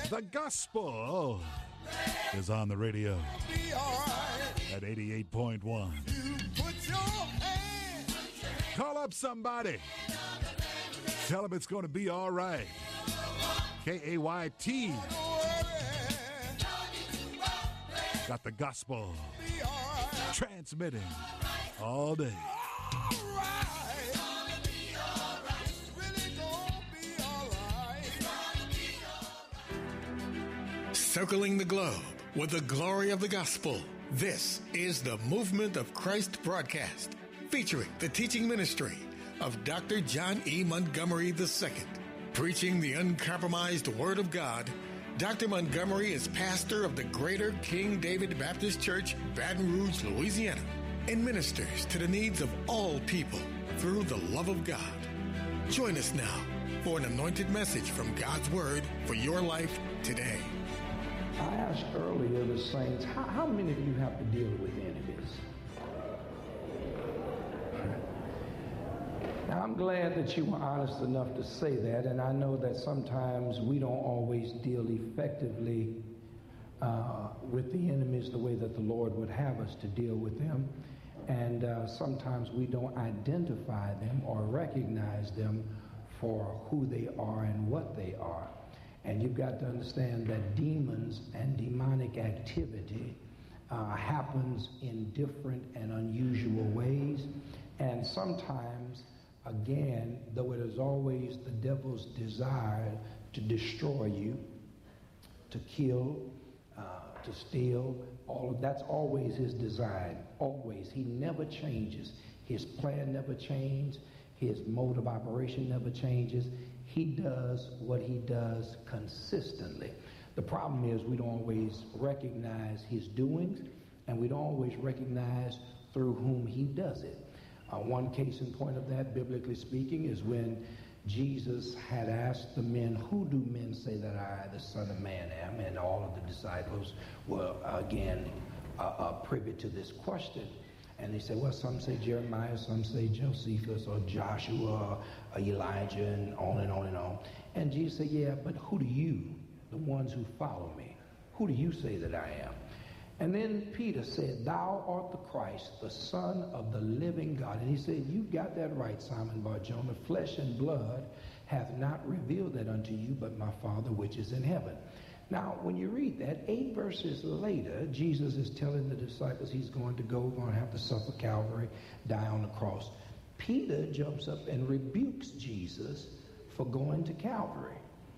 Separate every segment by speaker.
Speaker 1: The gospel is on the radio at 88.1. Call up somebody. Tell them it's going to be all right. KAYT. Got the gospel transmitting all day.
Speaker 2: Circling the globe with the glory of the gospel. This is the Movement of Christ broadcast, featuring the teaching ministry of Dr. John E. Montgomery II. Preaching the uncompromised Word of God, Dr. Montgomery is pastor of the Greater King David Baptist Church, Baton Rouge, Louisiana, and ministers to the needs of all people through the love of God. Join us now for an anointed message from God's Word for your life today.
Speaker 3: I asked earlier the saints, how many of you have to deal with enemies? Now, I'm glad that you were honest enough to say that, and I know that sometimes we don't always deal effectively with the enemies the way that the Lord would have us to deal with them, and sometimes we don't identify them or recognize them for who they are and what they are. And you've got to understand that demons and demonic activity happens in different and unusual ways. And sometimes, again, though it is always the devil's desire to destroy you, to kill, to steal, all of that's always his design, always. He never changes. His plan never changes. His mode of operation never changes. He does what he does consistently. The problem is we don't always recognize his doings, and we don't always recognize through whom he does it. One case in point of that, biblically speaking, is when Jesus had asked the men, who do men say that I, the Son of Man, am? And all of the disciples were, again, privy to this question. And they said, well, some say Jeremiah, some say Josephus or Joshua or Elijah, and on and on and on. And Jesus said, yeah, but who do you, the ones who follow me, who do you say that I am? And then Peter said, thou art the Christ, the Son of the living God. And he said, you got that right, Simon Bar-Jonah. Flesh and blood hath not revealed that unto you, but my Father which is in heaven. Now, when you read that, 8 verses later, Jesus is telling the disciples he's going to have to suffer Calvary, die on the cross. Peter jumps up and rebukes Jesus for going to Calvary.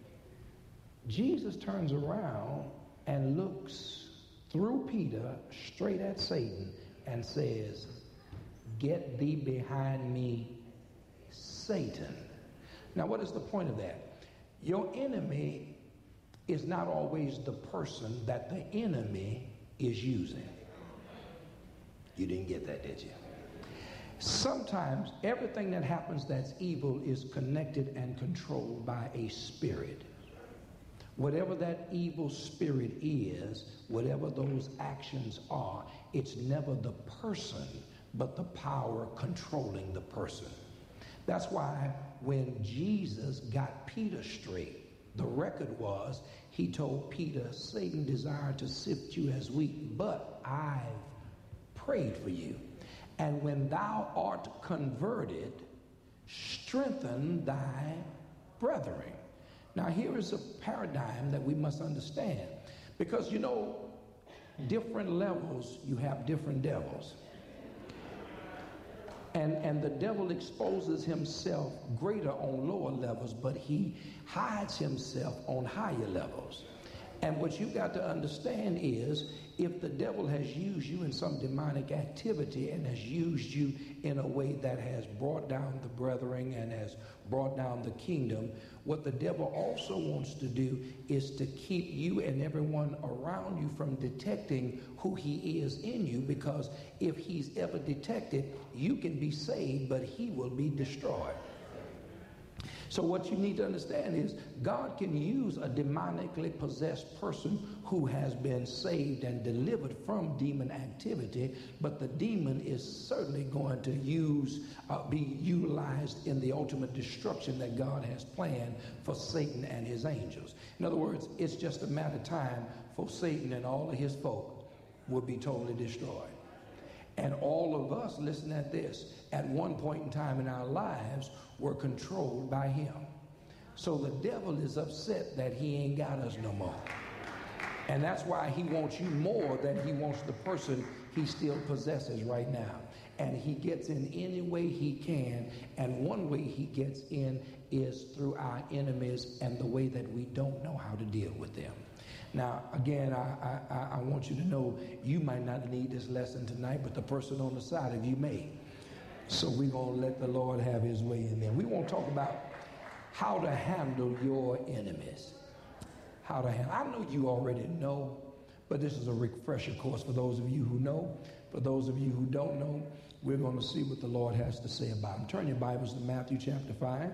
Speaker 3: Jesus turns around and looks through Peter straight at Satan and says, get thee behind me, Satan. Now, what is the point of that? Your enemy is not always the person that the enemy is using. You didn't get that, did you? Sometimes everything that happens that's evil is connected and controlled by a spirit. Whatever that evil spirit is, whatever those actions are, it's never the person, but the power controlling the person. That's why when Jesus got Peter straight, the record was, he told Peter, Satan desired to sift you as wheat, but I've prayed for you. And when thou art converted, strengthen thy brethren. Now here is a paradigm that we must understand. Because different levels, you have different devils. And the devil exposes himself greater on lower levels, but he hides himself on higher levels. And what you've got to understand is, if the devil has used you in some demonic activity and has used you in a way that has brought down the brethren and has brought down the kingdom, what the devil also wants to do is to keep you and everyone around you from detecting who he is in you, because if he's ever detected, you can be saved, but he will be destroyed. So what you need to understand is God can use a demonically possessed person who has been saved and delivered from demon activity, but the demon is certainly going to be utilized in the ultimate destruction that God has planned for Satan and his angels. In other words, it's just a matter of time for Satan and all of his folk will be totally destroyed. And all of us, listen at this, at one point in time in our lives were controlled by him. So the devil is upset that he ain't got us no more. And that's why he wants you more than he wants the person he still possesses right now. And he gets in any way he can. And one way he gets in is through our enemies and the way that we don't know how to deal with them. Now, again, I want you to know you might not need this lesson tonight, but the person on the side of you may. So we're going to let the Lord have his way in there. We want to talk about how to handle your enemies. How to handle. I know you already know, but this is a refresher course for those of you who know. For those of you who don't know, we're going to see what the Lord has to say about them. Turn your Bibles to Matthew chapter 5.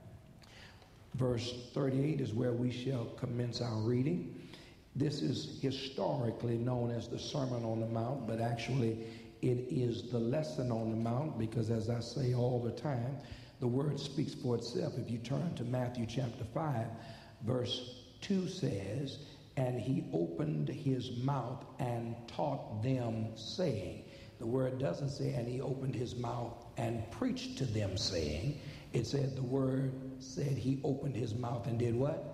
Speaker 3: Verse 38 is where we shall commence our reading. This is historically known as the Sermon on the Mount, but actually it is the Lesson on the Mount, because as I say all the time, the word speaks for itself. If you turn to Matthew chapter 5, verse 2 says, and he opened his mouth and taught them, saying. The word doesn't say, and he opened his mouth and preached to them, saying. It said, the word said he opened his mouth and did what?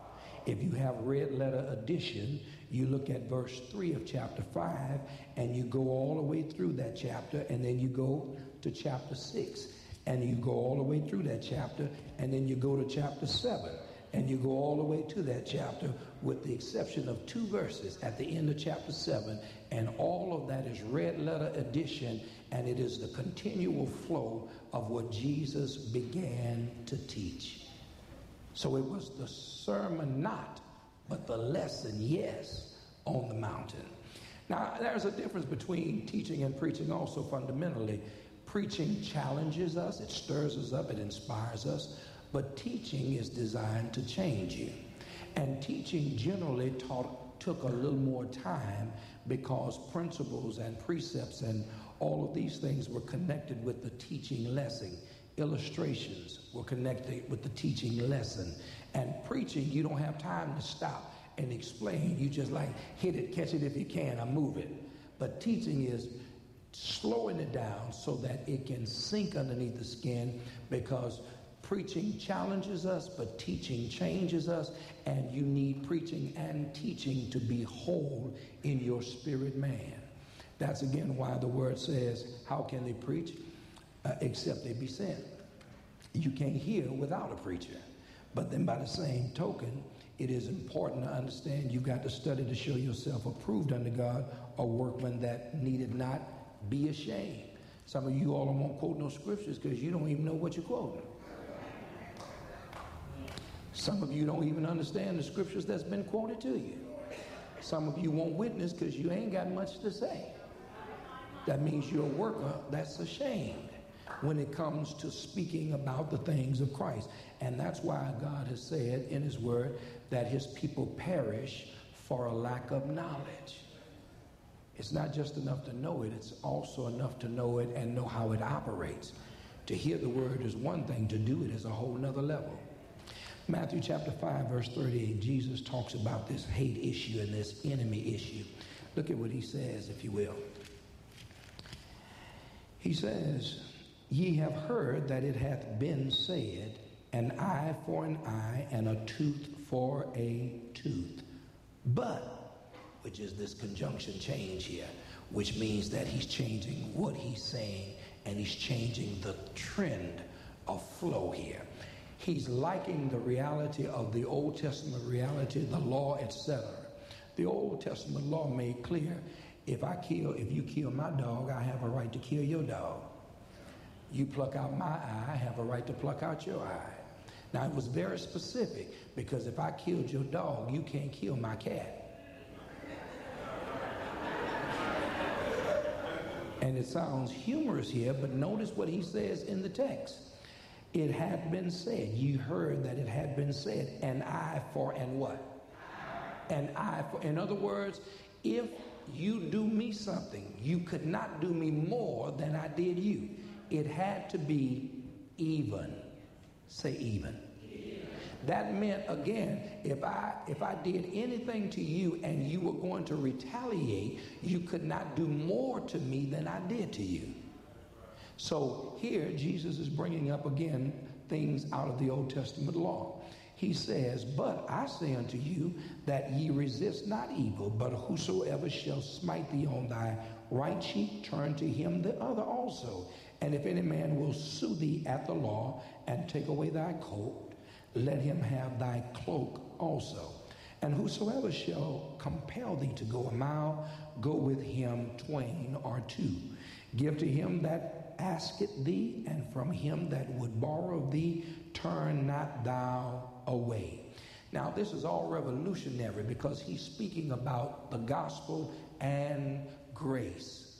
Speaker 3: If you have red letter edition, you look at verse 3 of chapter 5, and you go all the way through that chapter, and then you go to chapter 6, and you go all the way through that chapter, and then you go to chapter 7, and you go all the way to that chapter, with the exception of 2 verses at the end of chapter 7, and all of that is red letter edition, and it is the continual flow of what Jesus began to teach. So it was the sermon not, but the lesson, yes, on the mountain. Now, there's a difference between teaching and preaching also fundamentally. Preaching challenges us, it stirs us up, it inspires us, but teaching is designed to change you. And teaching generally took a little more time because principles and precepts and all of these things were connected with the teaching lesson. Illustrations were connected with the teaching lesson. And preaching, you don't have time to stop and explain. You just like hit it, catch it if you can, or move it. But teaching is slowing it down so that it can sink underneath the skin, because preaching challenges us, but teaching changes us, and you need preaching and teaching to be whole in your spirit man. That's again why the word says, how can they preach? Except they be sent. You can't hear without a preacher. But then by the same token, it is important to understand you've got to study to show yourself approved unto God, a workman that needed not be ashamed. Some of you all won't quote no scriptures because you don't even know what you're quoting. Some of you don't even understand the scriptures that's been quoted to you. Some of you won't witness because you ain't got much to say. That means you're a worker that's ashamed when it comes to speaking about the things of Christ. And that's why God has said in his word that his people perish for a lack of knowledge. It's not just enough to know it, it's also enough to know it and know how it operates. To hear the word is one thing, to do it is a whole nother level. Matthew chapter 5, verse 38, Jesus talks about this hate issue and this enemy issue. Look at what he says, if you will. He says, ye have heard that it hath been said, an eye for an eye and a tooth for a tooth. But, which is this conjunction change here, which means that he's changing what he's saying and he's changing the trend of flow here. He's liking the reality of the Old Testament reality, the law, etc. The Old Testament law made clear, if you kill my dog, I have a right to kill your dog. You pluck out my eye, I have a right to pluck out your eye. Now, it was very specific, because if I killed your dog, you can't kill my cat. And it sounds humorous here, but notice what he says in the text. It had been said, you heard that it had been said, an eye for and what? An eye for. In other words, if you do me something, you could not do me more than I did you. It had to be even. Say even. That meant, again, if I did anything to you and you were going to retaliate, you could not do more to me than I did to you. So here Jesus is bringing up again things out of the Old Testament law. He says, but I say unto you that ye resist not evil, but whosoever shall smite thee on thy right cheek, turn to him the other also. And if any man will sue thee at the law and take away thy coat, let him have thy cloak also. And whosoever shall compel thee to go a mile, go with him twain or two. Give to him that asketh thee, and from him that would borrow of thee, turn not thou away. Now, this is all revolutionary because he's speaking about the gospel and grace.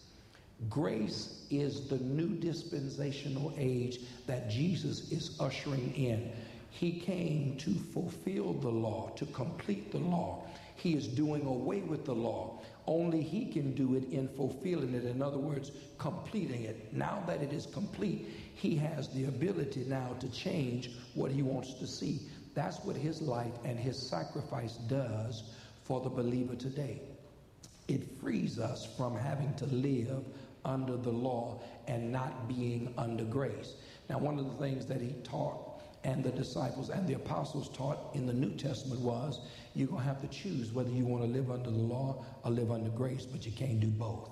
Speaker 3: Grace is the new dispensational age that Jesus is ushering in. He came to fulfill the law, to complete the law. He is doing away with the law. Only he can do it in fulfilling it. In other words, completing it. Now that it is complete, he has the ability now to change what he wants to see. That's what his life and his sacrifice does for the believer today. It frees us from having to live under the law and not being under grace. Now, one of the things that he taught and the disciples and the apostles taught in the New Testament was you're going to have to choose whether you want to live under the law or live under grace, but you can't do both.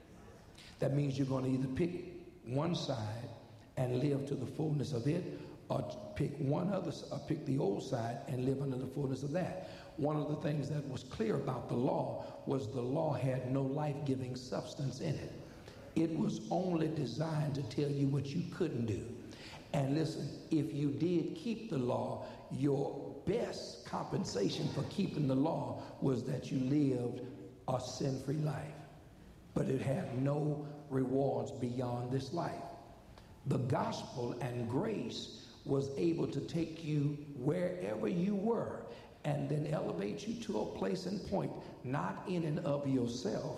Speaker 3: That means you're going to either pick one side and live to the fullness of it, or pick the old side and live under the fullness of that. One of the things that was clear about the law was the law had no life-giving substance in it. It was only designed to tell you what you couldn't do. And listen, if you did keep the law, your best compensation for keeping the law was that you lived a sin-free life. But it had no rewards beyond this life. The gospel and grace was able to take you wherever you were and then elevate you to a place and point, not in and of yourself,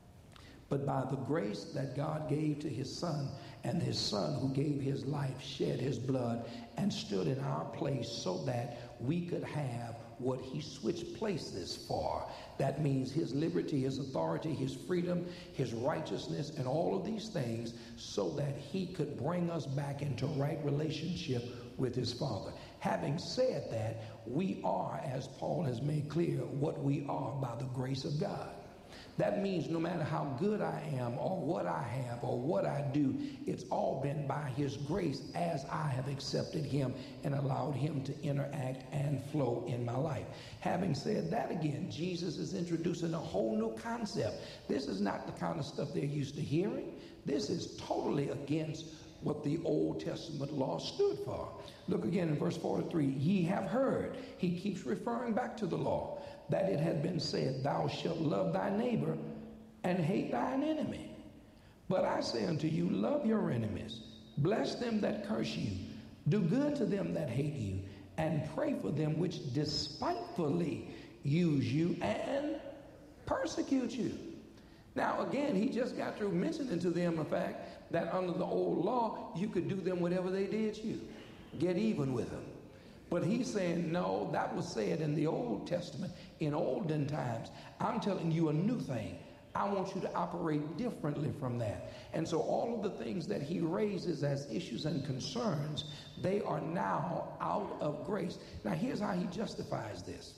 Speaker 3: but by the grace that God gave to his son, and his son who gave his life, shed his blood, and stood in our place so that we could have what he switched places for. That means his liberty, his authority, his freedom, his righteousness, and all of these things so that he could bring us back into right relationship with his Father. Having said that, we are, as Paul has made clear, what we are by the grace of God. That means no matter how good I am or what I have or what I do, it's all been by his grace as I have accepted him and allowed him to interact and flow in my life. Having said that, again, Jesus is introducing a whole new concept. This is not the kind of stuff they're used to hearing. This is totally against what the Old Testament law stood for. Look again in verse 43. Ye have heard. He keeps referring back to the law, that it had been said, thou shalt love thy neighbor and hate thine enemy. But I say unto you, love your enemies, bless them that curse you, do good to them that hate you, and pray for them which despitefully use you and persecute you. Now, again, he just got through mentioning to them the fact that under the old law, you could do them whatever they did you. Get even with them. But he's saying, no, that was said in the Old Testament, in olden times. I'm telling you a new thing. I want you to operate differently from that. And so all of the things that he raises as issues and concerns, they are now out of grace. Now, here's how he justifies this.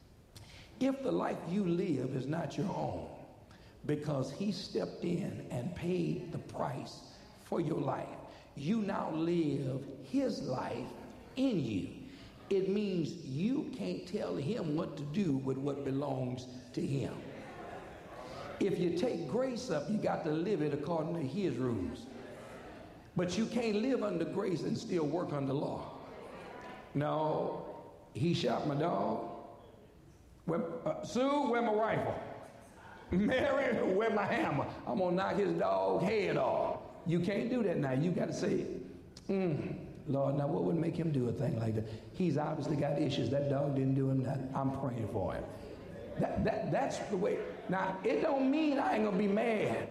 Speaker 3: If the life you live is not your own, because he stepped in and paid the price for your life, you now live his life in you. It means you can't tell him what to do with what belongs to him. If you take grace up, you got to live it according to his rules. But you can't live under grace and still work under law. No, he shot my dog. Sue, where my rifle? Mary, where my hammer? I'm going to knock his dog head off. You can't do that now. You got to say, Lord, now what would make him do a thing like that? He's obviously got issues. That dog didn't do him nothing. I'm praying for him. That's the way. Now, it don't mean I ain't going to be mad.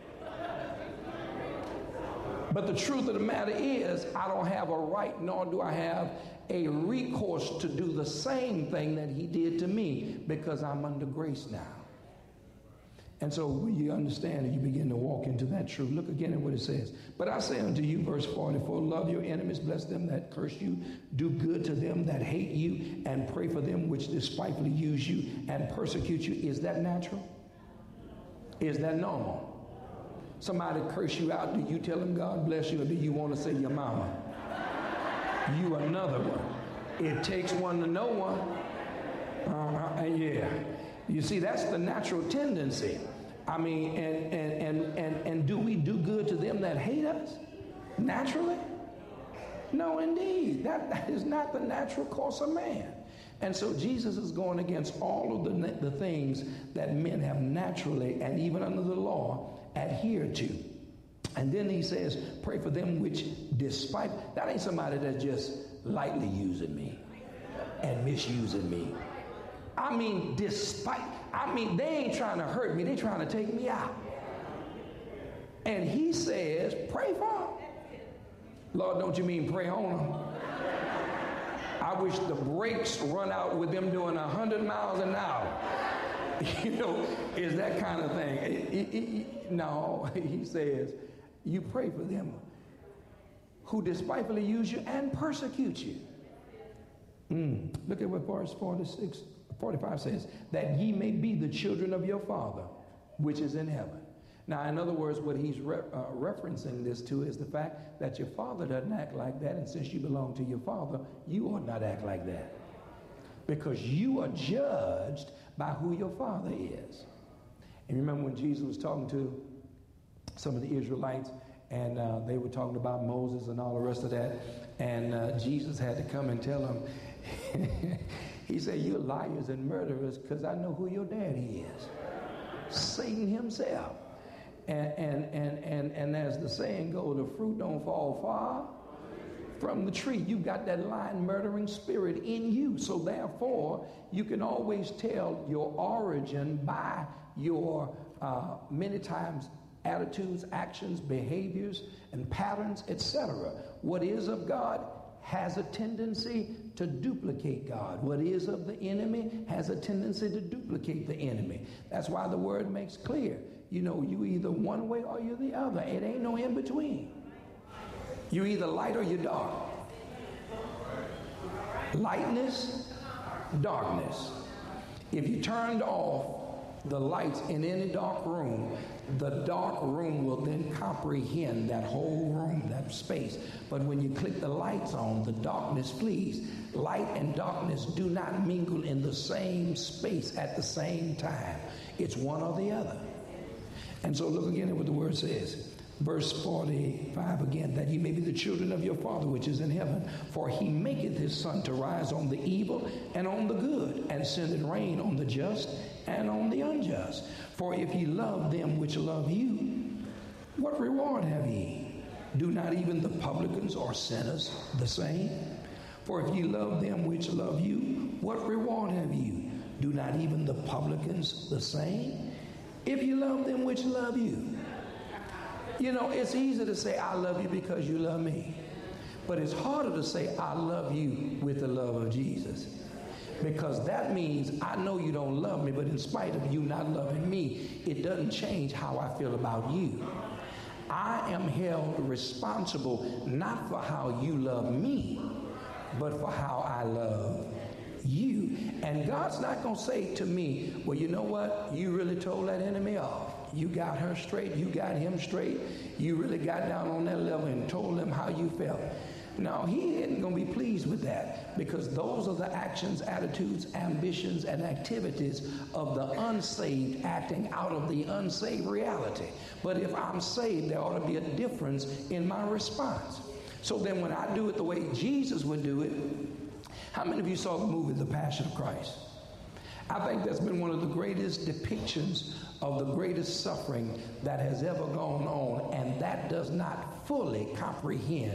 Speaker 3: But the truth of the matter is, I don't have a right, nor do I have a recourse to do the same thing that he did to me, because I'm under grace now. And so when you understand and you begin to walk into that truth, look again at what it says. But I say unto you, verse 44, love your enemies, bless them that curse you, do good to them that hate you, and pray for them which despitefully use you and persecute you. Is that natural? Is that normal? Somebody curse you out, do you tell them God bless you, or do you want to say your mama? You another one. It takes one to know one. Yeah. You see, that's the natural tendency. I mean, and do we do good to them that hate us? Naturally? No, indeed. That is not the natural course of man. And so Jesus is going against all of the things that men have naturally, and even under the law, adhere to. And then he says, pray for them which despite. That ain't somebody that's just lightly using me and misusing me. I mean, they ain't trying to hurt me. They trying to take me out. And he says, pray for them. Lord, don't you mean pray on them? I wish the brakes run out with them doing 100 miles an hour. You know, is that kind of thing. No, he says, you pray for them who despitefully use you and persecute you. Look at what verse 45 says, that ye may be the children of your Father, which is in heaven. Now, in other words, what he's referencing this to is the fact that your Father doesn't act like that, and since you belong to your Father, you ought not act like that. Because you are judged by who your Father is. And remember when Jesus was talking to some of the Israelites, and they were talking about Moses and all the rest of that, and Jesus had to come and tell them, he said, you're liars and murderers because I know who your daddy is. Satan himself. And as the saying goes, the fruit don't fall far from the tree. You've got that lying, murdering spirit in you. So therefore, you can always tell your origin by your many times attitudes, actions, behaviors, and patterns, etc. What is of God has a tendency to duplicate God. What is of the enemy has a tendency to duplicate the enemy. That's why the word makes clear, you know, you either one way or you're the other. It ain't no in between. You either light or you're dark. Lightness, darkness. If you turned off the lights in any dark room, the dark room will then comprehend that whole room, that space. But when you click the lights on, the darkness flees. Light and darkness do not mingle in the same space at the same time. It's one or the other. And so look again at what the word says. Verse 45 again, that ye may be the children of your Father which is in heaven. For he maketh his sun to rise on the evil and on the good, and sendeth rain on the just and on the unjust. For if ye love them which love you, what reward have ye? Do not even the publicans or sinners the same? For if ye love them which love you, what reward have you? Do not even the publicans the same? If you love them which love you. You know, it's easy to say, I love you because you love me. But it's harder to say, I love you with the love of Jesus. Because that means I know you don't love me, but in spite of you not loving me, it doesn't change how I feel about you. I am held responsible not for how you love me, but for how I love you. And God's not going to say to me, well, you know what? You really told that enemy off. You got her straight. You got him straight. You really got down on that level and told him how you felt. No, he isn't going to be pleased with that, because those are the actions, attitudes, ambitions, and activities of the unsaved acting out of the unsaved reality. But if I'm saved, there ought to be a difference in my response. So then when I do it the way Jesus would do it, how many of you saw the movie The Passion of Christ? I think that's been one of the greatest depictions of the greatest suffering that has ever gone on, and that does not fully comprehend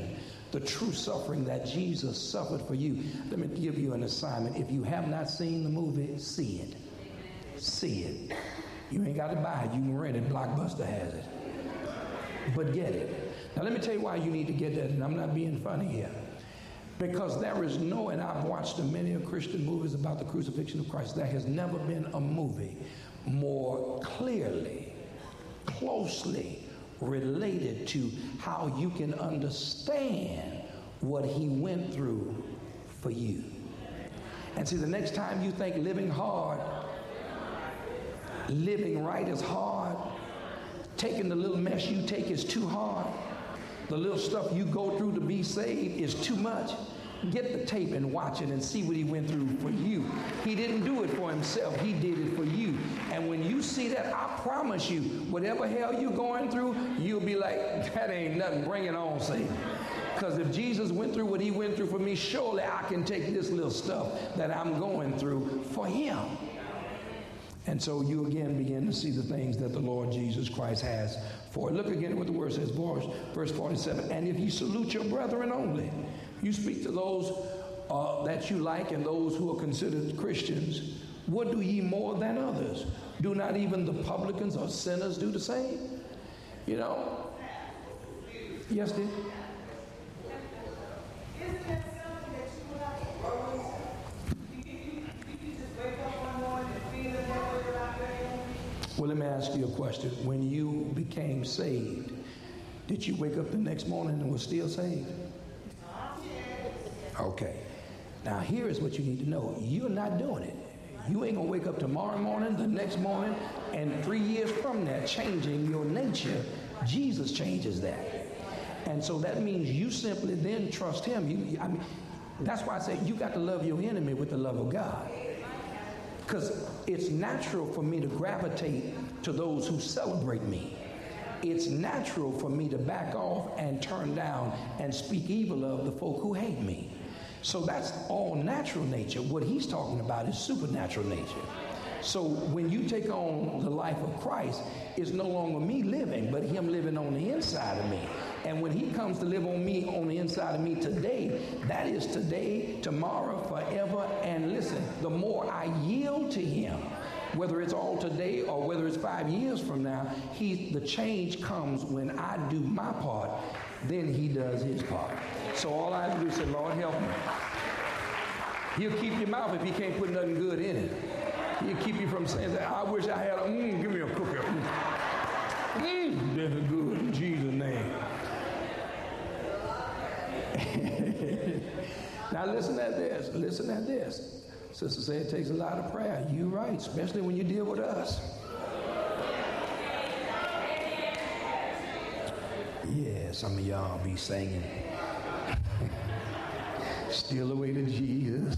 Speaker 3: the true suffering that Jesus suffered for you. Let me give you an assignment. If you have not seen the movie, see it. See it. You ain't got to buy it. You can rent it. Blockbuster has it. But get it. Now let me tell you why you need to get that, and I'm not being funny here. Because there is no, and I've watched many Christian movies about the crucifixion of Christ, there has never been a movie more clearly, closely related to how you can understand what he went through for you. And see, the next time you think living hard, living right is hard, taking the little mess you take is too hard, the little stuff you go through to be saved is too much, get the tape and watch it and see what he went through for you. He didn't do it for himself. He did it for you. And when you see that, I promise you, whatever hell you're going through, you'll be like, that ain't nothing. Bring it on, Satan. Because if Jesus went through what he went through for me, surely I can take this little stuff that I'm going through for him. And so you again begin to see the things that the Lord Jesus Christ has for it. Look again at what the word says, verse 47. And if you salute your brethren only, you speak to those that you like and those who are considered Christians, what do ye more than others? Do not even the publicans or sinners do the same? You know? Yes, dear?
Speaker 4: Isn't that something that you would have to always, you just wake up one morning and feel that way about that?
Speaker 3: Well, let me ask you a question. When you became saved, did you wake up the next morning and was still saved? Okay. Now, here is what you need to know. You're not doing it. You ain't going to wake up tomorrow morning, the next morning, and 3 years from that, changing your nature. Jesus changes that. And so that means you simply then trust him. That's why I say you got to love your enemy with the love of God. Because it's natural for me to gravitate to those who celebrate me. It's natural for me to back off and turn down and speak evil of the folk who hate me. So that's all natural nature. What he's talking about is supernatural nature. So when you take on the life of Christ, it's no longer me living, but him living on the inside of me. And when he comes to live on the inside of me today, that is today, tomorrow, forever. And listen, the more I yield to him, whether it's all today or whether it's 5 years from now, the change comes when I do my part, then he does his part. So all I have to do is say, Lord, help me. He'll keep your mouth if he can't put nothing good in it. He'll keep you from saying that, I wish I had give me a cookie. That's good in Jesus' name. Now listen at this. Listen at this. Sister said it takes a lot of prayer. You're right, especially when you deal with us. Yeah, some of y'all be singing. Still away to Jesus.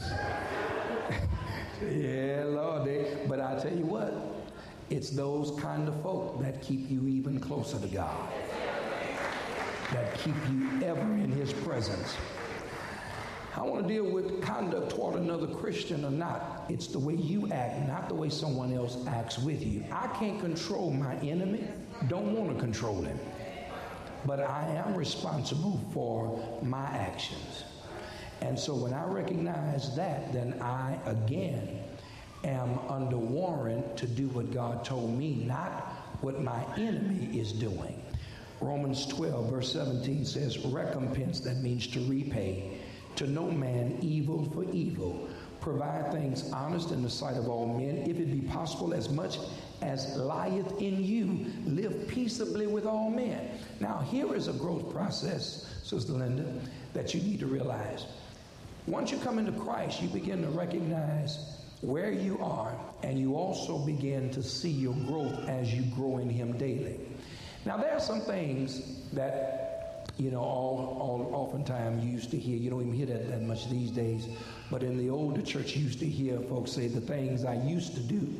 Speaker 3: Yeah, Lord. But I tell you what, it's those kind of folk that keep you even closer to God, that keep you ever in his presence. I want to deal with conduct toward another Christian or not. It's the way you act, not the way someone else acts with you. I can't control my enemy, don't want to control him. But I am responsible for my actions. And so when I recognize that, then I, again, am under warrant to do what God told me, not what my enemy is doing. Romans 12, verse 17 says, recompense, that means to repay, to no man evil for evil. Provide things honest in the sight of all men, if it be possible, as much as lieth in you. Live peaceably with all men. Now, here is a growth process, Sister Linda, that you need to realize. Once you come into Christ, you begin to recognize where you are, and you also begin to see your growth as you grow in him daily. Now, there are some things that, oftentimes you used to hear. You don't even hear that much these days. But in the older church, you used to hear folks say, the things I used to do,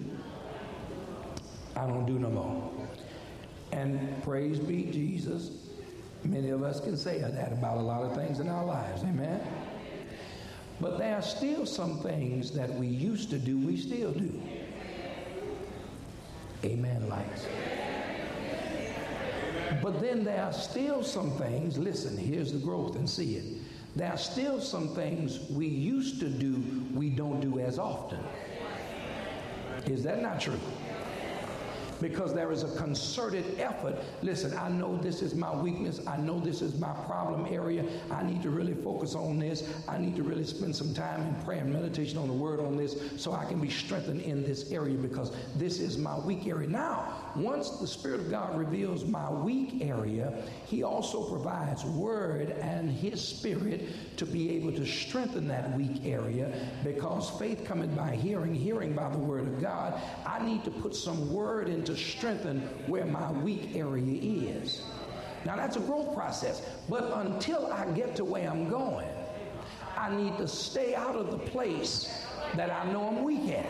Speaker 3: I don't do no more. And praise be Jesus, many of us can say that about a lot of things in our lives. Amen? But there are still some things that we used to do, we still do. Amen, lights. But then there are still some things, listen, here's the growth and see it. There are still some things we used to do we don't do as often. Is that not true? Because there is a concerted effort. Listen, I know this is my weakness. I know this is my problem area. I need to really focus on this. I need to really spend some time in prayer and meditation on the word on this so I can be strengthened in this area because this is my weak area. Now, once the Spirit of God reveals my weak area, he also provides word and his Spirit to be able to strengthen that weak area because faith cometh by hearing, hearing by the word of God. I need to put some word into strengthen where my weak area is. Now that's a growth process, but until I get to where I'm going, I need to stay out of the place that I know I'm weak at.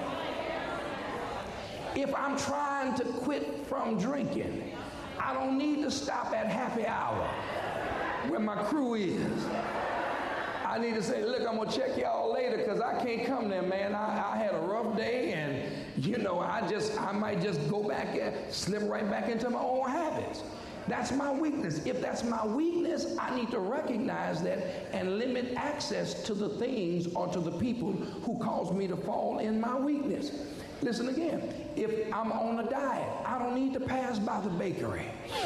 Speaker 3: If I'm trying to quit from drinking, I don't need to stop at happy hour where my crew is. I need to say, look, I'm going to check y'all later because I can't come there, man. I had a rough day and, you know, I might just go back and slip right back into my old habits. That's my weakness. If that's my weakness, I need to recognize that and limit access to the things or to the people who cause me to fall in my weakness. Listen again. If I'm on a diet, I don't need to pass by the bakery.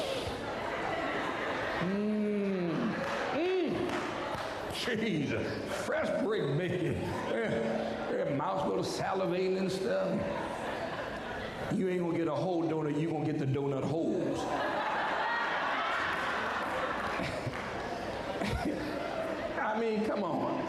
Speaker 3: Jesus, fresh brick bacon. Their mouth's go to salivating and stuff. You ain't gonna get a whole donut, you gonna get the donut holes. I mean, come on.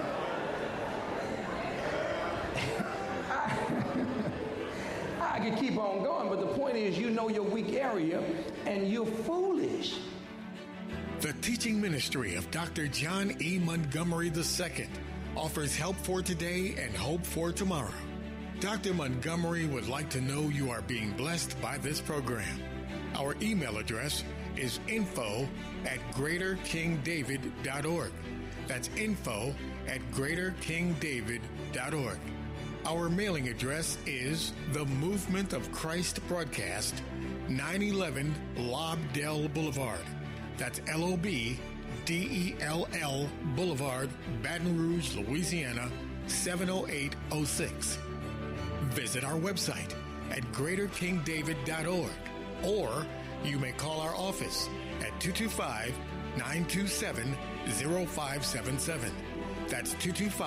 Speaker 3: I could keep on going, but the point is you know your weak area and you're foolish.
Speaker 2: The teaching ministry of Dr. John E. Montgomery II offers help for today and hope for tomorrow. Dr. Montgomery would like to know you are being blessed by this program. Our email address is info@greaterkingdavid.org. That's info@greaterkingdavid.org. Our mailing address is The Movement of Christ Broadcast, 911 Lobdell Boulevard. That's LOBDELL Boulevard, Baton Rouge, Louisiana, 70806. Visit our website at greaterkingdavid.org, or you may call our office at 225-927-0577. That's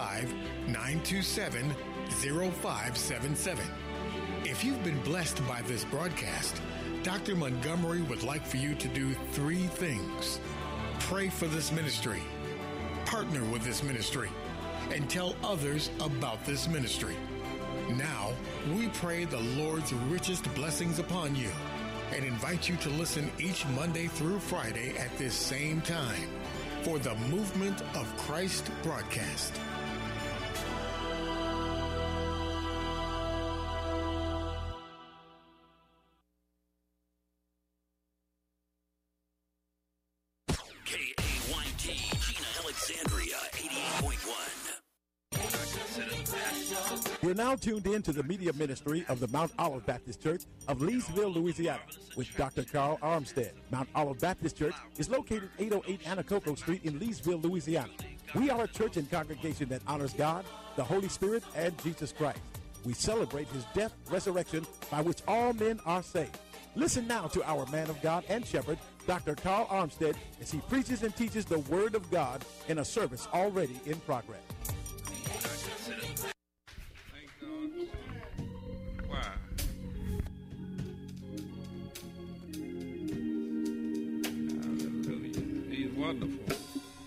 Speaker 2: 225-927-0577. If you've been blessed by this broadcast, Dr. Montgomery would like for you to do 3 things. Pray for this ministry, partner with this ministry, and tell others about this ministry. Now, we pray the Lord's richest blessings upon you and invite you to listen each Monday through Friday at this same time for the Movement of Christ broadcast.
Speaker 5: You're now tuned in to the media ministry of the Mount Olive Baptist Church of Leesville, Louisiana, with Dr. Carl Armstead. Mount Olive Baptist Church is located 808 Anacoco Street in Leesville, Louisiana. We are a church and congregation that honors God, the Holy Spirit, and Jesus Christ. We celebrate his death, resurrection, by which all men are saved. Listen now to our man of God and shepherd, Dr. Carl Armstead, as he preaches and teaches the Word of God in a service already in progress.
Speaker 6: Wonderful.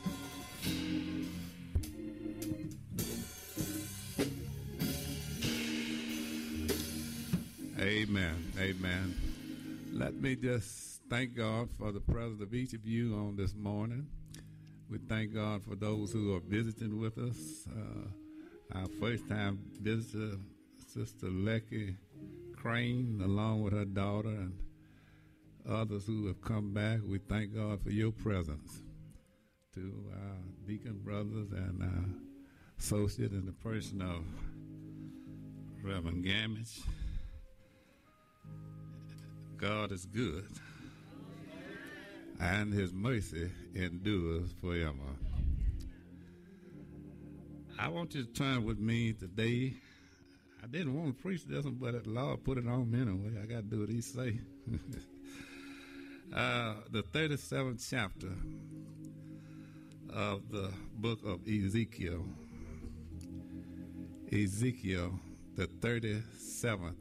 Speaker 6: Amen. Amen. Let me just thank God for the presence of each of you on this morning. We thank God for those who are visiting with us. Our first-time visitor, Sister Lecky Crane, along with her daughter, and others who have come back. We thank God for your presence. To our deacon brothers and our associate in the person of Reverend Gamage. God is good. and his mercy endures forever. I want you to turn with me today. I didn't want to preach this one, but the Lord put it on me anyway. I got to do what he say. The 37th chapter of the book of Ezekiel. Ezekiel, the 37th